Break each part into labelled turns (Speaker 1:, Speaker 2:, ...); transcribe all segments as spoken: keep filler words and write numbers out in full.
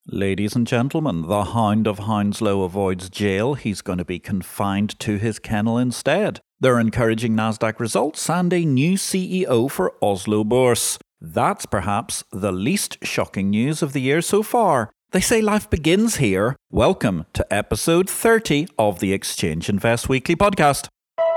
Speaker 1: Ladies and gentlemen, the Hound of Hounslow avoids jail. He's going to be confined to his kennel instead. There are encouraging Nasdaq results and a new C E O for Oslo Børs. That's perhaps the least shocking news of the year so far. They say life begins here. Welcome to episode thirty of the Exchange Invest Weekly podcast.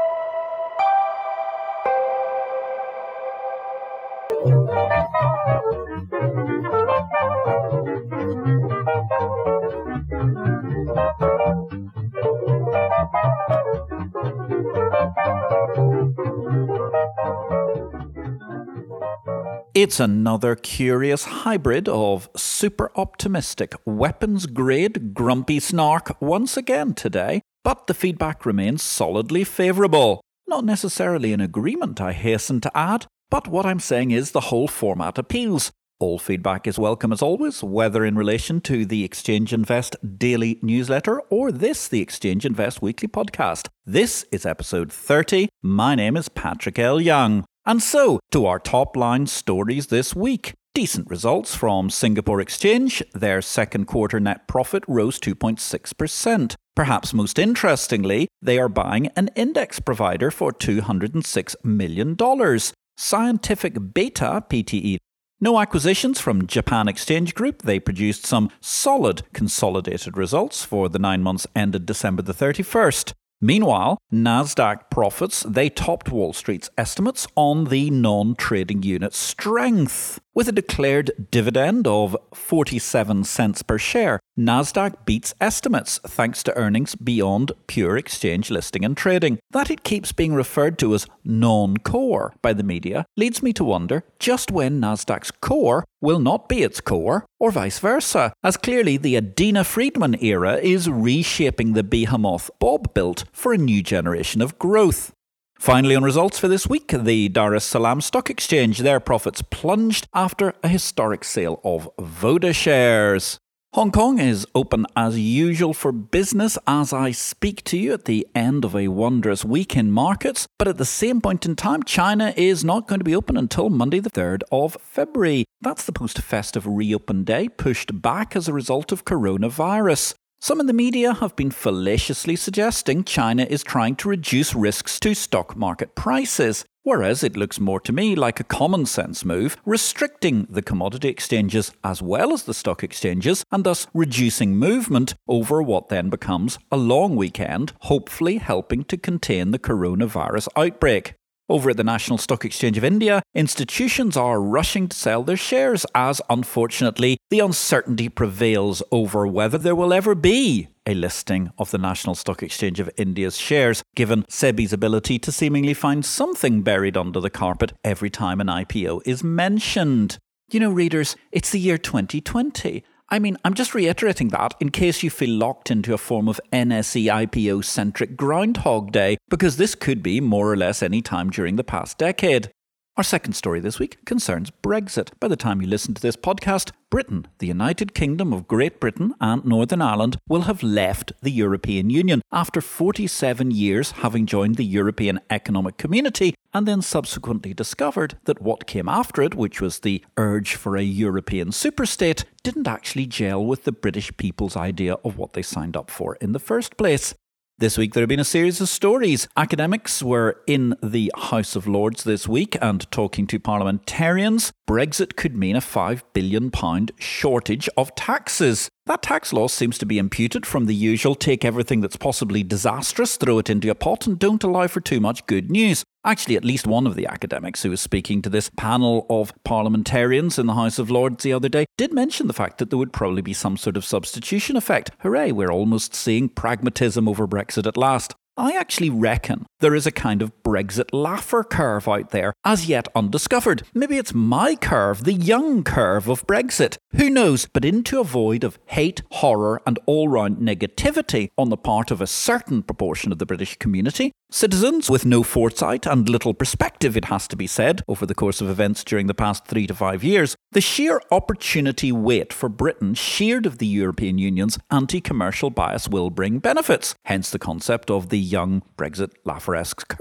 Speaker 1: It's another curious hybrid of super optimistic, weapons-grade, grumpy snark once again today, but the feedback remains solidly favourable. Not necessarily in agreement, I hasten to add, but what I'm saying is the whole format appeals. All feedback is welcome as always, whether in relation to the Exchange Invest daily newsletter or this, the Exchange Invest Weekly podcast. This is episode thirty. My name is Patrick L. Young. And so, to our top-line stories this week. Decent results from Singapore Exchange. Their second quarter net profit rose two point six percent. Perhaps most interestingly, they are buying an index provider for two hundred six million dollars. Scientific Beta P T E. No acquisitions from Japan Exchange Group. They produced some solid consolidated results for the nine months ended December the thirty-first. Meanwhile, Nasdaq profits, they topped Wall Street's estimates on the non-trading unit strength. With a declared dividend of forty-seven cents per share, Nasdaq beats estimates thanks to earnings beyond pure exchange listing and trading. That it keeps being referred to as non-core by the media leads me to wonder just when Nasdaq's core will not be its core, or vice versa, as clearly the Adena Friedman era is reshaping the behemoth Bob built for a new generation of growth. Finally, on results for this week, the Dar es Salaam Stock Exchange, their profits plunged after a historic sale of Voda shares. Hong Kong is open as usual for business as I speak to you at the end of a wondrous week in markets, but at the same point in time, China is not going to be open until Monday the third of February. That's the post-festive reopen day, pushed back as a result of coronavirus. Some in the media have been fallaciously suggesting China is trying to reduce risks to stock market prices, whereas it looks more to me like a common sense move, restricting the commodity exchanges as well as the stock exchanges, and thus reducing movement over what then becomes a long weekend, hopefully helping to contain the coronavirus outbreak. Over at the National Stock Exchange of India, institutions are rushing to sell their shares as, unfortunately, the uncertainty prevails over whether there will ever be a listing of the National Stock Exchange of India's shares, given SEBI's ability to seemingly find something buried under the carpet every time an I P O is mentioned. You know, readers, it's the year twenty twenty. I mean, I'm just reiterating that in case you feel locked into a form of N S E I P O-centric Groundhog Day, because this could be more or less any time during the past decade. Our second story this week concerns Brexit. By the time you listen to this podcast, Britain, the United Kingdom of Great Britain and Northern Ireland, will have left the European Union after forty-seven years having joined the European Economic Community and then subsequently discovered that what came after it, which was the urge for a European superstate, didn't actually gel with the British people's idea of what they signed up for in the first place. This week there have been a series of stories. Academics were in the House of Lords this week and talking to parliamentarians. Brexit could mean a five billion pounds shortage of taxes. That tax loss seems to be imputed from the usual take everything that's possibly disastrous, throw it into a pot and don't allow for too much good news. Actually, at least one of the academics who was speaking to this panel of parliamentarians in the House of Lords the other day did mention the fact that there would probably be some sort of substitution effect. Hooray, we're almost seeing pragmatism over Brexit at last. I actually reckon there is a kind of Brexit Laffer curve out there, as yet undiscovered. Maybe it's my curve, the young curve of Brexit. Who knows? But into a void of hate, horror and all-round negativity on the part of a certain proportion of the British community, citizens with no foresight and little perspective, it has to be said, over the course of events during the past three to five years, the sheer opportunity weight for Britain sheared of the European Union's anti-commercial bias will bring benefits. Hence the concept of the young Brexit Laffer-esque curve.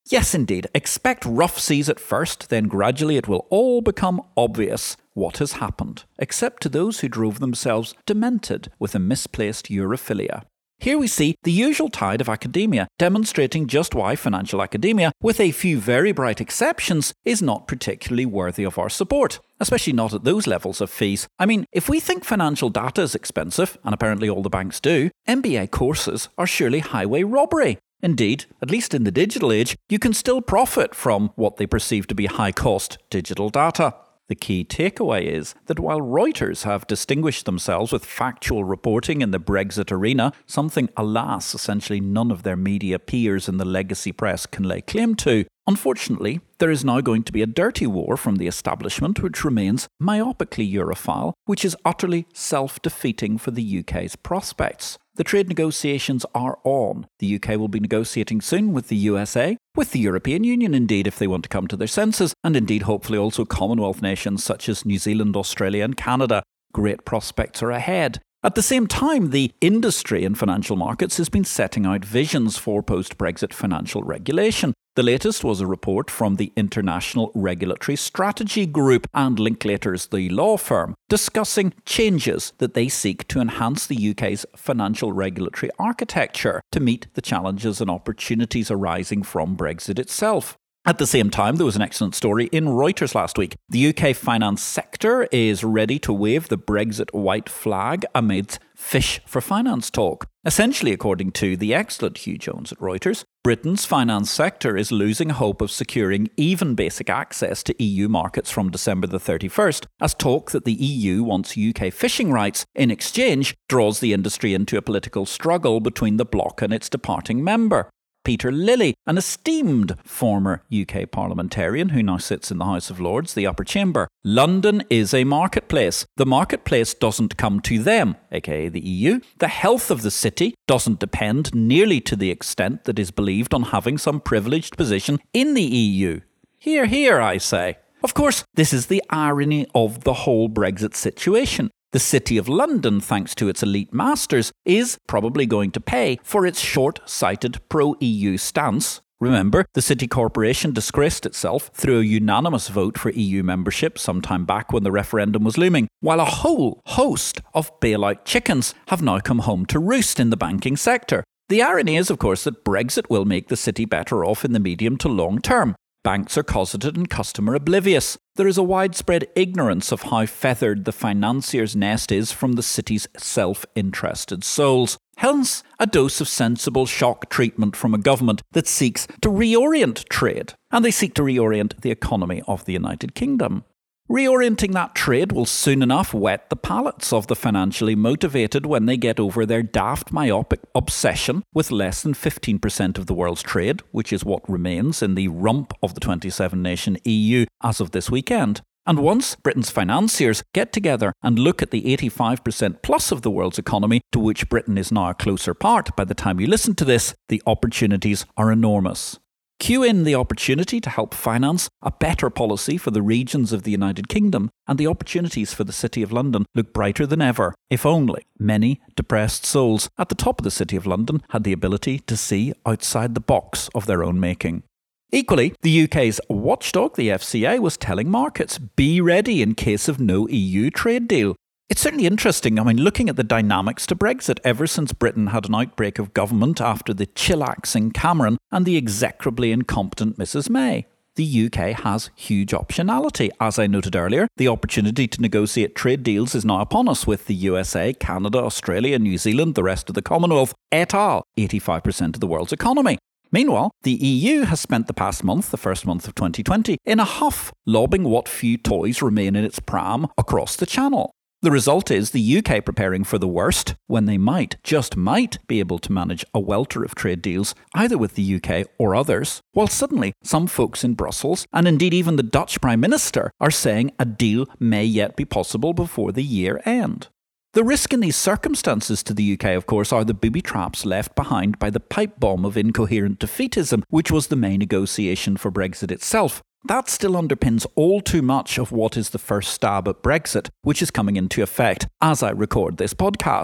Speaker 1: Yes, indeed. Expect rough seas at first, then gradually it will all become obvious what has happened, except to those who drove themselves demented with a misplaced Europhilia. Here we see the usual tide of academia, demonstrating just why financial academia, with a few very bright exceptions, is not particularly worthy of our support, especially not at those levels of fees. I mean, if we think financial data is expensive, and apparently all the banks do, M B A courses are surely highway robbery. Indeed, at least in the digital age, you can still profit from what they perceive to be high-cost digital data. The key takeaway is that while Reuters have distinguished themselves with factual reporting in the Brexit arena, something, alas, essentially none of their media peers in the legacy press can lay claim to, unfortunately, there is now going to be a dirty war from the establishment which remains myopically Europhile, which is utterly self-defeating for the U K's prospects. The trade negotiations are on. The U K will be negotiating soon with the U S A, with the European Union indeed if they want to come to their senses, and indeed hopefully also Commonwealth nations such as New Zealand, Australia and Canada. Great prospects are ahead. At the same time, the industry in financial markets has been setting out visions for post-Brexit financial regulation. The latest was a report from the International Regulatory Strategy Group and Linklaters, the law firm, discussing changes that they seek to enhance the U K's financial regulatory architecture to meet the challenges and opportunities arising from Brexit itself. At the same time, there was an excellent story in Reuters last week. The U K finance sector is ready to wave the Brexit white flag amid fish for finance talk. Essentially, according to the excellent Hugh Jones at Reuters, Britain's finance sector is losing hope of securing even basic access to E U markets from December the thirty-first, as talk that the E U wants U K fishing rights in exchange draws the industry into a political struggle between the bloc and its departing member. Peter Lilly, an esteemed former U K parliamentarian who now sits in the House of Lords, the upper chamber. London is a marketplace. The marketplace doesn't come to them, aka the E U. The health of the city doesn't depend nearly to the extent that is believed on having some privileged position in the E U. Hear, hear, I say. Of course, this is the irony of the whole Brexit situation. The City of London, thanks to its elite masters, is probably going to pay for its short-sighted pro-E U stance. Remember, the City Corporation disgraced itself through a unanimous vote for E U membership some time back when the referendum was looming, while a whole host of bailout chickens have now come home to roost in the banking sector. The irony is, of course, that Brexit will make the city better off in the medium to long term. Banks are cosseted and customer oblivious. There is a widespread ignorance of how feathered the financier's nest is from the city's self-interested souls. Hence, a dose of sensible shock treatment from a government that seeks to reorient trade. And they seek to reorient the economy of the United Kingdom. Reorienting that trade will soon enough wet the palates of the financially motivated when they get over their daft myopic obsession with less than fifteen percent of the world's trade, which is what remains in the rump of the twenty-seven nation E U as of this weekend. And once Britain's financiers get together and look at the eighty-five percent plus of the world's economy, to which Britain is now a closer part by the time you listen to this, the opportunities are enormous. Cue in the opportunity to help finance a better policy for the regions of the United Kingdom, and the opportunities for the City of London look brighter than ever, if only many depressed souls at the top of the City of London had the ability to see outside the box of their own making. Equally, the U K's watchdog, the F C A, was telling markets, be ready in case of no E U trade deal. It's certainly interesting, I mean, looking at the dynamics to Brexit ever since Britain had an outbreak of government after the chillaxing Cameron and the execrably incompetent Missus May. The U K has huge optionality. As I noted earlier, the opportunity to negotiate trade deals is now upon us with the U S A, Canada, Australia, New Zealand, the rest of the Commonwealth, et al., eighty-five percent of the world's economy. Meanwhile, the E U has spent the past month, the first month of twenty twenty, in a huff, lobbing what few toys remain in its pram across the channel. The result is the U K preparing for the worst when they might, just might, be able to manage a welter of trade deals, either with the U K or others, while suddenly some folks in Brussels, and indeed even the Dutch Prime Minister, are saying a deal may yet be possible before the year end. The risk in these circumstances to the U K, of course, are the booby traps left behind by the pipe bomb of incoherent defeatism, which was the main negotiation for Brexit itself. That still underpins all too much of what is the first stab at Brexit, which is coming into effect as I record this podcast.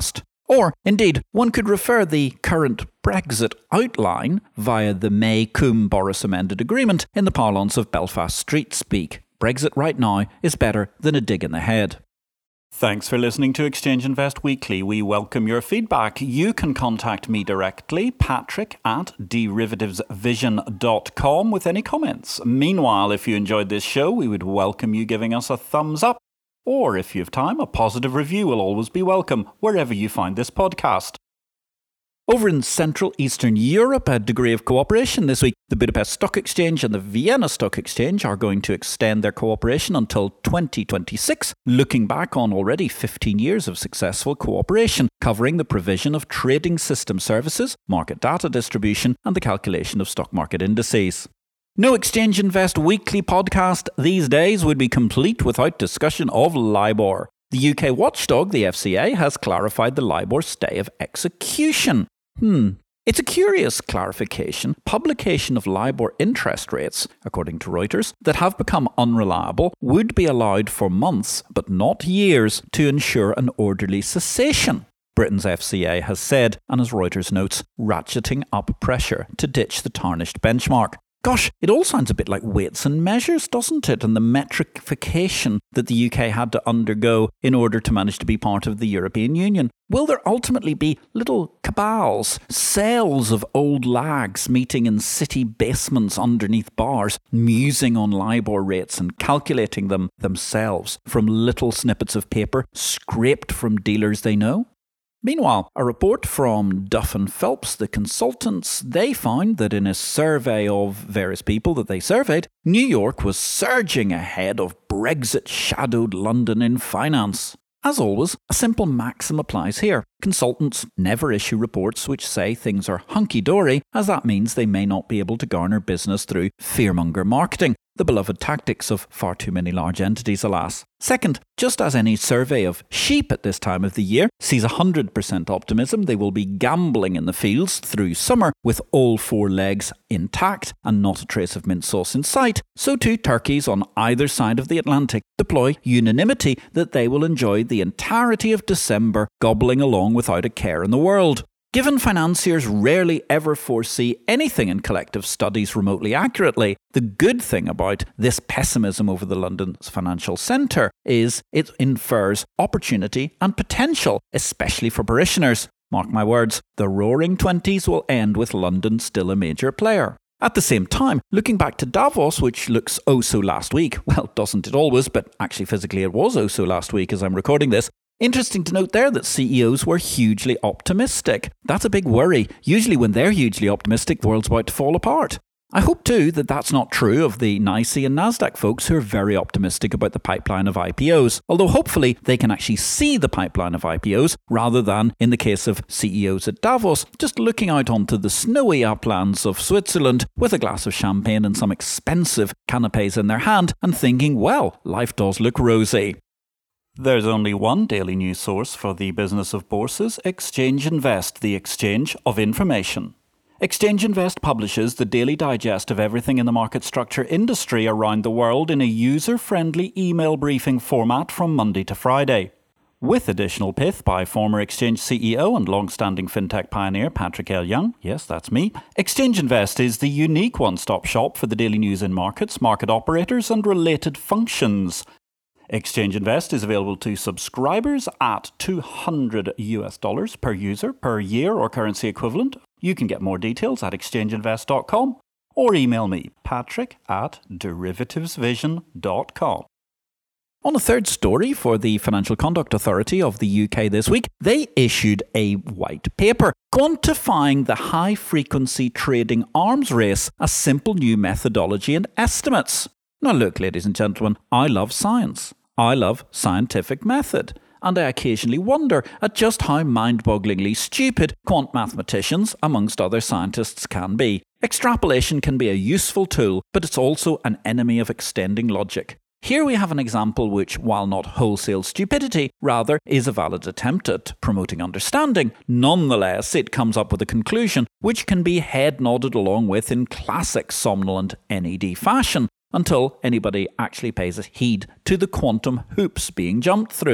Speaker 1: Or, indeed, one could refer the current Brexit outline via the May Coombe-Boris amended agreement in the parlance of Belfast street speak. Brexit right now is better than a dig in the head. Thanks for listening to Exchange Invest Weekly. We welcome your feedback. You can contact me directly, Patrick at derivatives vision dot com, with any comments. Meanwhile, if you enjoyed this show, we would welcome you giving us a thumbs up. Or, if you have time, a positive review will always be welcome, wherever you find this podcast. Over in Central Eastern Europe, a degree of cooperation this week. The Budapest Stock Exchange and the Vienna Stock Exchange are going to extend their cooperation until twenty twenty-six, looking back on already fifteen years of successful cooperation, covering the provision of trading system services, market data distribution, and the calculation of stock market indices. No Exchange Invest Weekly podcast these days would be complete without discussion of LIBOR. The U K watchdog, the F C A, has clarified the LIBOR stay of execution. Hmm. It's a curious clarification. Publication of LIBOR interest rates, according to Reuters, that have become unreliable would be allowed for months, but not years, to ensure an orderly cessation. Britain's F C A has said, and as Reuters notes, ratcheting up pressure to ditch the tarnished benchmark. Gosh, it all sounds a bit like Weights and Measures, doesn't it? And the metrification that the U K had to undergo in order to manage to be part of the European Union. Will there ultimately be little cabals, cells of old lags meeting in city basements underneath bars, musing on LIBOR rates and calculating them themselves from little snippets of paper scraped from dealers they know? Meanwhile, a report from Duff and Phelps, the consultants, they found that in a survey of various people that they surveyed, New York was surging ahead of Brexit-shadowed London in finance. As always, a simple maxim applies here. Consultants never issue reports which say things are hunky-dory, as that means they may not be able to garner business through fearmonger marketing, the beloved tactics of far too many large entities, alas. Second, just as any survey of sheep at this time of the year sees one hundred percent optimism they will be gambling in the fields through summer with all four legs intact and not a trace of mint sauce in sight, so too turkeys on either side of the Atlantic deploy unanimity that they will enjoy the entirety of December gobbling along without a care in the world. Given financiers rarely ever foresee anything in collective studies remotely accurately, the good thing about this pessimism over the London's financial centre is it infers opportunity and potential, especially for parishioners. Mark my words, the roaring twenties will end with London still a major player. At the same time, looking back to Davos, which looks oh so last week, well, doesn't it always, but actually physically it was oh so last week as I'm recording this. Interesting to note there that C E Os were hugely optimistic. That's a big worry. Usually when they're hugely optimistic, the world's about to fall apart. I hope too that that's not true of the NYSE and Nasdaq folks who are very optimistic about the pipeline of I P Os, although hopefully they can actually see the pipeline of I P Os rather than, in the case of C E Os at Davos, just looking out onto the snowy uplands of Switzerland with a glass of champagne and some expensive canapes in their hand and thinking, well, life does look rosy. There's only one daily news source for the business of bourses, Exchange Invest, the exchange of information. Exchange Invest publishes the daily digest of everything in the market structure industry around the world in a user-friendly email briefing format from Monday to Friday. With additional pith by former Exchange C E O and long-standing fintech pioneer Patrick L. Young, yes, that's me, Exchange Invest is the unique one-stop shop for the daily news in markets, market operators and related functions. Exchange Invest is available to subscribers at two hundred US dollars per user per year or currency equivalent. You can get more details at exchange invest dot com or email me, patrick at derivatives vision dot com. On a third story for the Financial Conduct Authority of the U K this week, they issued a white paper quantifying the high-frequency trading arms race, a simple new methodology and estimates. Now look, ladies and gentlemen, I love science. I love scientific method. And I occasionally wonder at just how mind-bogglingly stupid quant mathematicians, amongst other scientists, can be. Extrapolation can be a useful tool, but it's also an enemy of extending logic. Here we have an example which, while not wholesale stupidity, rather is a valid attempt at promoting understanding. Nonetheless, it comes up with a conclusion which can be head-nodded along with in classic somnolent N E D fashion, until anybody actually pays heed to the quantum hoops being jumped through.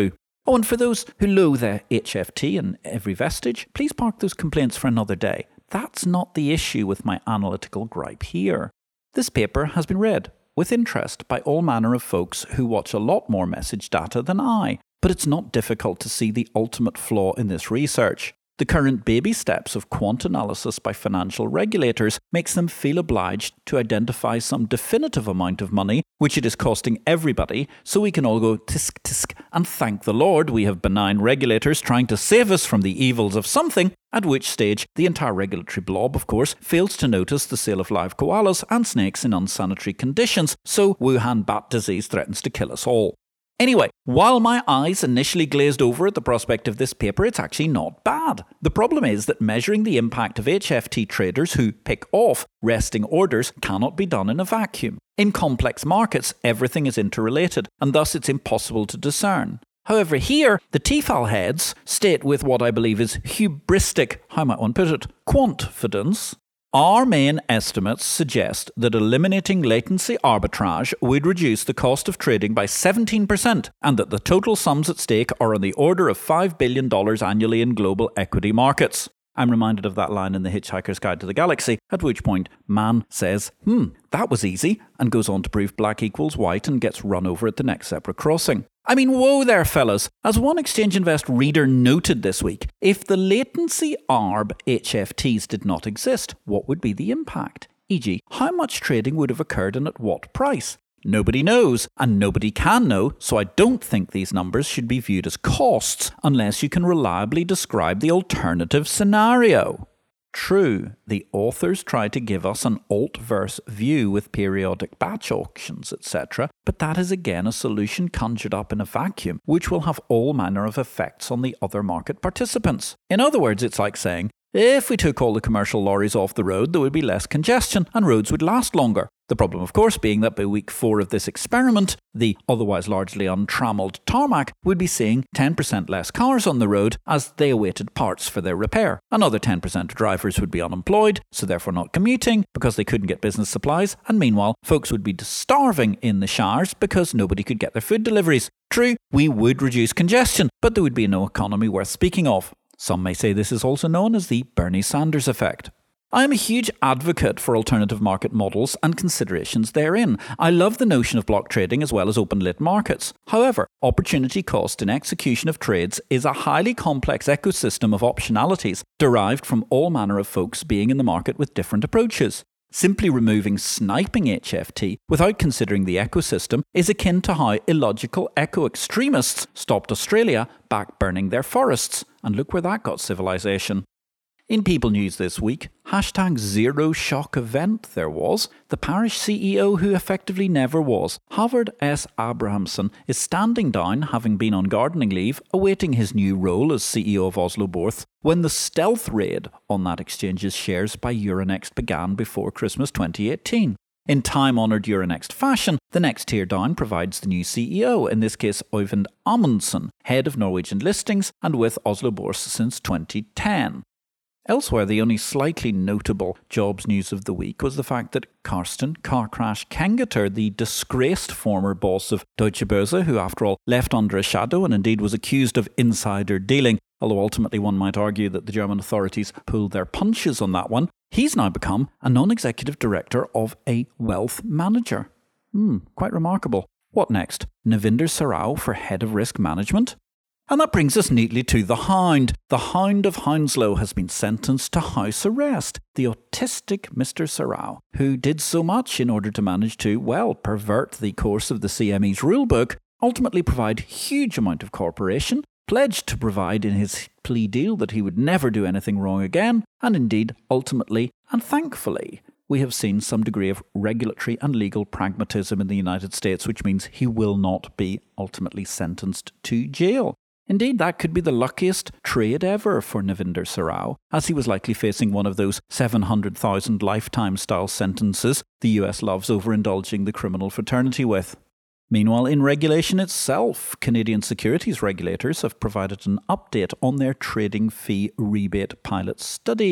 Speaker 1: Oh, and for those who loathe H F T and every vestige, please park those complaints for another day. That's not the issue with my analytical gripe here. This paper has been read with interest by all manner of folks who watch a lot more message data than I, but it's not difficult to see the ultimate flaw in this research. The current baby steps of quant analysis by financial regulators makes them feel obliged to identify some definitive amount of money which it is costing everybody, so we can all go tisk tisk and thank the Lord we have benign regulators trying to save us from the evils of something, at which stage the entire regulatory blob, of course, fails to notice the sale of live koalas and snakes in unsanitary conditions, so Wuhan bat disease threatens to kill us all. Anyway, while my eyes initially glazed over at the prospect of this paper, it's actually not bad. The problem is that measuring the impact of H F T traders who pick off resting orders cannot be done in a vacuum. In complex markets, everything is interrelated, and thus it's impossible to discern. However, here, the T F A L heads state with what I believe is hubristic, how might one put it, quantfidence. Our main estimates suggest that eliminating latency arbitrage would reduce the cost of trading by seventeen percent and that the total sums at stake are on the order of five billion dollars annually in global equity markets. I'm reminded of that line in The Hitchhiker's Guide to the Galaxy, at which point man says, hmm, that was easy, and goes on to prove black equals white and gets run over at the next zebra crossing. I mean, whoa there, fellas. As one Exchange Invest reader noted this week, if the latency arb H F Ts did not exist, what would be the impact? for example, how much trading would have occurred and at what price? Nobody knows, and nobody can know, so I don't think these numbers should be viewed as costs unless you can reliably describe the alternative scenario. True, the authors try to give us an alt-verse view with periodic batch auctions, et cetera, but that is again a solution conjured up in a vacuum, which will have all manner of effects on the other market participants. In other words, it's like saying, if we took all the commercial lorries off the road, there would be less congestion and roads would last longer. The problem, of course, being that by week four of this experiment, the otherwise largely untrammeled tarmac would be seeing ten percent less cars on the road as they awaited parts for their repair. Another ten percent of drivers would be unemployed, so therefore not commuting because they couldn't get business supplies, and meanwhile, folks would be starving in the showers because nobody could get their food deliveries. True, we would reduce congestion, but there would be no economy worth speaking of. Some may say this is also known as the Bernie Sanders effect. I am a huge advocate for alternative market models and considerations therein. I love the notion of block trading as well as open-lit markets. However, opportunity cost in execution of trades is a highly complex ecosystem of optionalities derived from all manner of folks being in the market with different approaches. Simply removing sniping H F T without considering the ecosystem is akin to how illogical eco-extremists stopped Australia back-burning their forests. And look where that got civilization. In People News this week, hashtag zero shock event there was. The parish C E O who effectively never was, Havard S. Abrahamson, is standing down, having been on gardening leave, awaiting his new role as C E O of Oslo Børs, when the stealth raid on that exchange's shares by Euronext began before Christmas twenty eighteen. In time-honoured Euronext fashion, the next tier down provides the new C E O, in this case Øyvind Amundsen, head of Norwegian listings and with Oslo Børs since twenty ten. Elsewhere, the only slightly notable jobs news of the week was the fact that Karsten Car Crash Kengeter, the disgraced former boss of Deutsche Börse, who after all left under a shadow and indeed was accused of insider dealing, although ultimately one might argue that the German authorities pulled their punches on that one, he's now become a non-executive director of a wealth manager. Hmm, quite remarkable. What next? Navinder Sarao for head of risk management? And that brings us neatly to the Hound. The Hound of Hounslow has been sentenced to house arrest. The autistic Mister Sarao, who did so much in order to manage to, well, pervert the course of the C M E's rulebook, ultimately provide huge amount of corporation, pledged to provide in his plea deal that he would never do anything wrong again, and indeed, ultimately, and thankfully, we have seen some degree of regulatory and legal pragmatism in the United States, which means he will not be ultimately sentenced to jail. Indeed, that could be the luckiest trade ever for Navinder Sarao, as he was likely facing one of those seven hundred thousand lifetime-style sentences the U S loves overindulging the criminal fraternity with. Meanwhile, in regulation itself, Canadian securities regulators have provided an update on their trading fee rebate pilot study.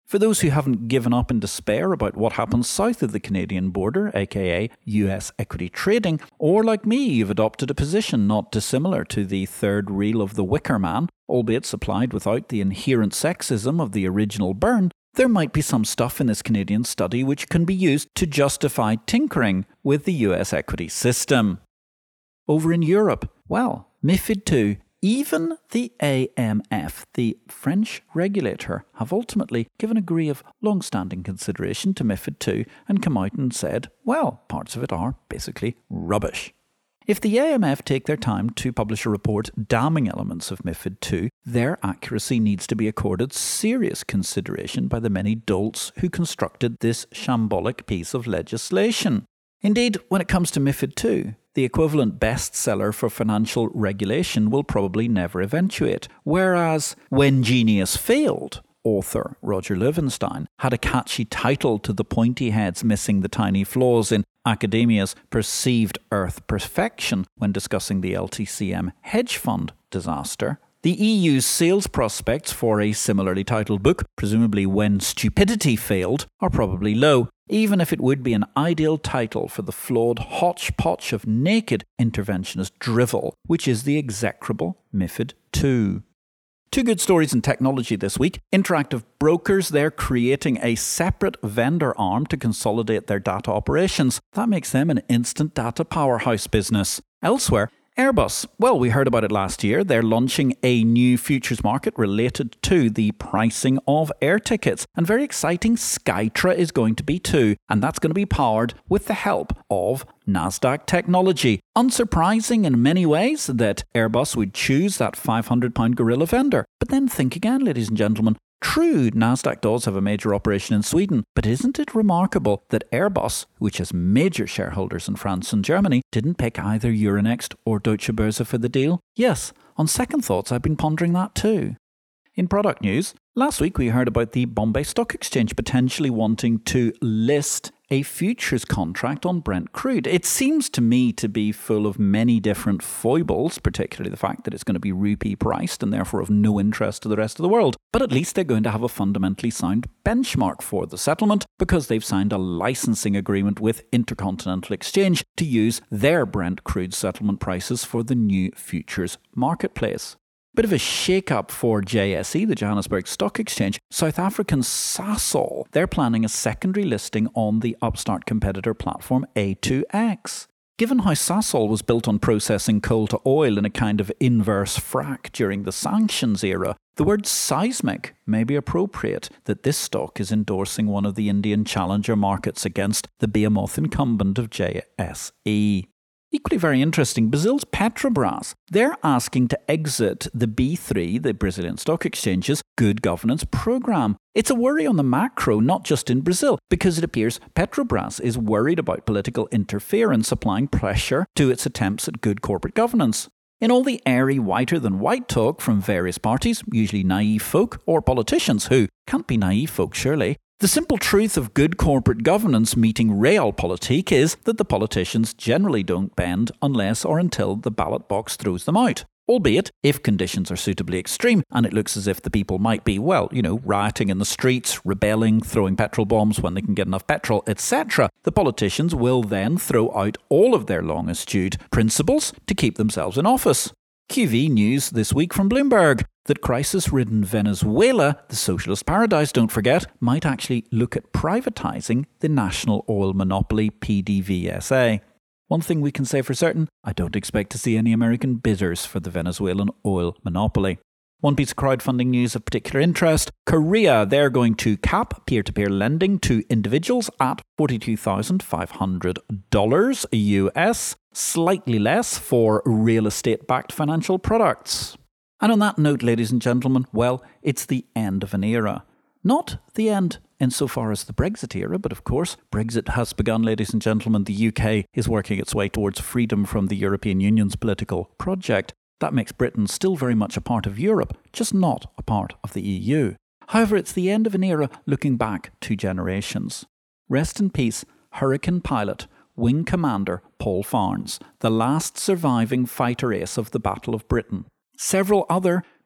Speaker 1: For those who haven't given up in despair about what happens south of the Canadian border, aka U S equity trading, or like me, you've adopted a position not dissimilar to the third reel of the Wicker Man, albeit supplied without the inherent sexism of the original Byrne, there might be some stuff in this Canadian study which can be used to justify tinkering with the U S equity system. Over in Europe, well, MiFID two, even the A M F, the French regulator, have ultimately given a degree of long-standing consideration to MiFID two and come out and said, well, parts of it are basically rubbish. If the A M F take their time to publish a report damning elements of MiFID two, their accuracy needs to be accorded serious consideration by the many dolts who constructed this shambolic piece of legislation. Indeed, when it comes to MiFID two, the equivalent bestseller for financial regulation will probably never eventuate, whereas When Genius Failed, author Roger Levenstein had a catchy title to the pointy heads missing the tiny flaws in academia's perceived earth perfection when discussing the L T C M hedge fund disaster. The E U's sales prospects for a similarly titled book, presumably When Stupidity Failed, are probably low, even if it would be an ideal title for the flawed hodgepodge of naked interventionist drivel, which is the execrable MiFID two. Two good stories in technology this week. Interactive Brokers, they're creating a separate vendor arm to consolidate their data operations. That makes them an instant data powerhouse business. Elsewhere, Airbus, well, we heard about it last year. They're launching a new futures market related to the pricing of air tickets. And very exciting, Skytra is going to be too. And that's going to be powered with the help of Nasdaq technology. Unsurprising in many ways that Airbus would choose that five hundred pound gorilla vendor. But then think again, ladies and gentlemen. True, Nasdaq does have a major operation in Sweden, but isn't it remarkable that Airbus, which has major shareholders in France and Germany, didn't pick either Euronext or Deutsche Börse for the deal? Yes, on second thoughts, I've been pondering that too. In product news, last week we heard about the Bombay Stock Exchange potentially wanting to list a futures contract on Brent crude. It seems to me to be full of many different foibles, particularly the fact that it's going to be rupee priced and therefore of no interest to the rest of the world. But at least they're going to have a fundamentally sound benchmark for the settlement because they've signed a licensing agreement with Intercontinental Exchange to use their Brent crude settlement prices for the new futures marketplace. Bit of a shake-up for J S E, the Johannesburg Stock Exchange. South African Sasol, they're planning a secondary listing on the upstart competitor platform A two X. Given how Sasol was built on processing coal to oil in a kind of inverse frac during the sanctions era, the word seismic may be appropriate that this stock is endorsing one of the Indian challenger markets against the behemoth incumbent of J S E. Equally very interesting, Brazil's Petrobras, they're asking to exit the B three, the Brazilian Stock Exchange's good governance program. It's a worry on the macro, not just in Brazil, because it appears Petrobras is worried about political interference applying pressure to its attempts at good corporate governance. In all the airy whiter-than-white talk from various parties, usually naive folk or politicians who can't be naive folk surely, the simple truth of good corporate governance meeting realpolitik is that the politicians generally don't bend unless or until the ballot box throws them out. Albeit, if conditions are suitably extreme and it looks as if the people might be, well, you know, rioting in the streets, rebelling, throwing petrol bombs when they can get enough petrol, et cetera, the politicians will then throw out all of their long-eschewed principles to keep themselves in office. Q V news this week from Bloomberg that crisis-ridden Venezuela, the socialist paradise, don't forget, might actually look at privatising the national oil monopoly P D V S A. One thing we can say for certain, I don't expect to see any American bidders for the Venezuelan oil monopoly. One piece of crowdfunding news of particular interest, Korea, they're going to cap peer-to-peer lending to individuals at forty-two thousand five hundred dollars U S, slightly less for real estate-backed financial products. And on that note, ladies and gentlemen, well, it's the end of an era. Not the end insofar as the Brexit era, but of course, Brexit has begun, ladies and gentlemen. The U K is working its way towards freedom from the European Union's political project. That makes Britain still very much a part of Europe, just not a part of the E U. However, it's the end of an era looking back two generations. Rest in peace, Hurricane pilot, Wing Commander Paul Farnes, the last surviving fighter ace of the Battle of Britain. Several other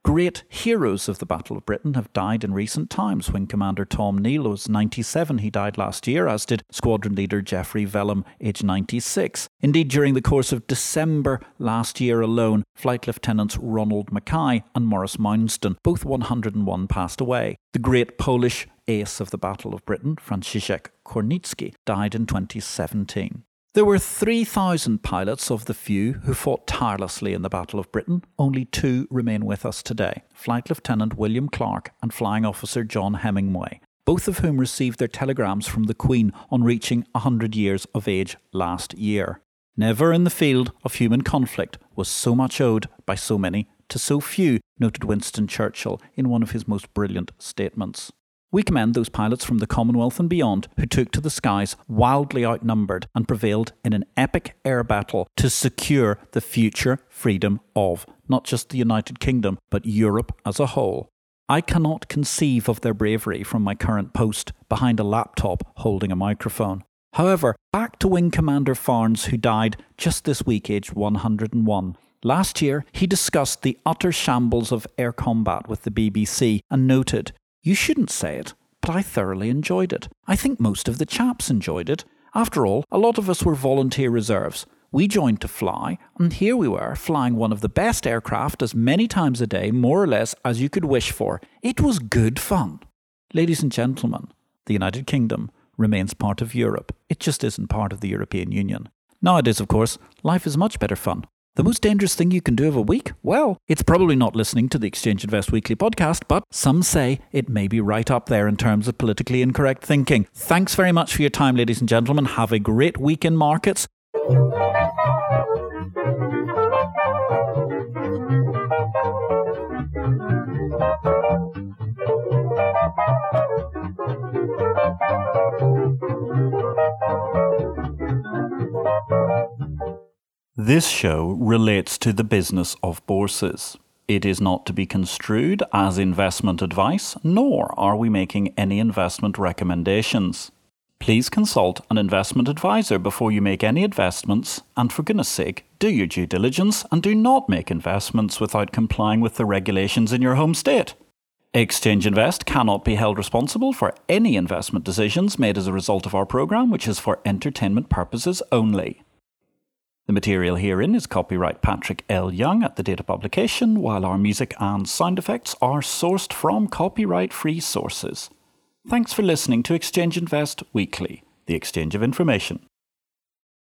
Speaker 1: Great heroes of the Battle of Britain have died in recent times. Wing Commander Tom Neal was ninety-seven. He died last year, as did Squadron Leader Geoffrey Vellum, aged ninety-six. Indeed, during the course of December last year alone, Flight Lieutenants Ronald Mackay and Maurice Mounston, both one hundred and one, passed away. The great Polish ace of the Battle of Britain, Franciszek Kornicki, died in twenty seventeen. There were three thousand pilots of the few who fought tirelessly in the Battle of Britain. Only two remain with us today, Flight Lieutenant William Clark and Flying Officer John Hemingway, both of whom received their telegrams from the Queen on reaching one hundred years of age last year. Never in the field of human conflict was so much owed by so many to so few, noted Winston Churchill in one of his most brilliant statements. We commend those pilots from the Commonwealth and beyond who took to the skies wildly outnumbered and prevailed in an epic air battle to secure the future freedom of not just the United Kingdom, but Europe as a whole. I cannot conceive of their bravery from my current post behind a laptop holding a microphone. However, back to Wing Commander Farnes, who died just this week aged one hundred and one. Last year, he discussed the utter shambles of air combat with the B B C and noted, "You shouldn't say it, but I thoroughly enjoyed it. I think most of the chaps enjoyed it. After all, a lot of us were volunteer reserves. We joined to fly, and here we were, flying one of the best aircraft as many times a day, more or less, as you could wish for. It was good fun." Ladies and gentlemen, the United Kingdom remains part of Europe. It just isn't part of the European Union. Nowadays, of course, life is much better fun. The most dangerous thing you can do of a week? Well, it's probably not listening to the Exchange Invest Weekly podcast, but some say it may be right up there in terms of politically incorrect thinking. Thanks very much for your time, ladies and gentlemen. Have a great week in markets. This show relates to the business of bourses. It is not to be construed as investment advice, nor are we making any investment recommendations. Please consult an investment advisor before you make any investments, and for goodness sake, do your due diligence and do not make investments without complying with the regulations in your home state. Exchange Invest cannot be held responsible for any investment decisions made as a result of our programme, which is for entertainment purposes only. The material herein is copyright Patrick L. Young at the date of publication, while our music and sound effects are sourced from copyright-free sources. Thanks for listening to Exchange Invest Weekly, the exchange of information.